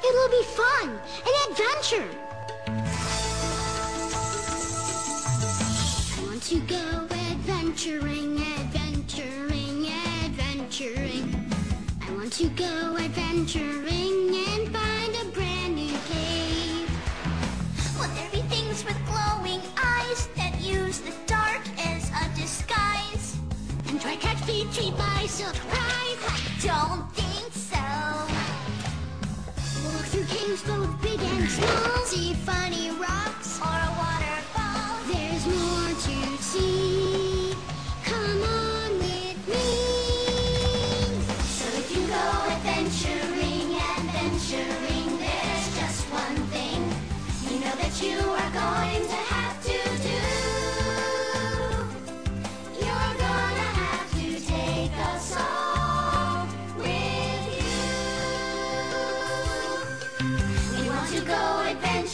It'll be fun, an adventure. I want to go adventuring, adventuring, adventuring. I want to go adventuring and find a brand new cave. Will there be things with glowing eyes that use the dark as a disguise? And try catch Peachy by surprise. I don't think so. Walk through caves both big and small. See funny rocks or a waterfall. There's more to see. Come on with me. So if you go adventuring, adventuring, there's just one thing you know that you are going to have to do. You're gonna have to take us all with you. We want to go adventuring.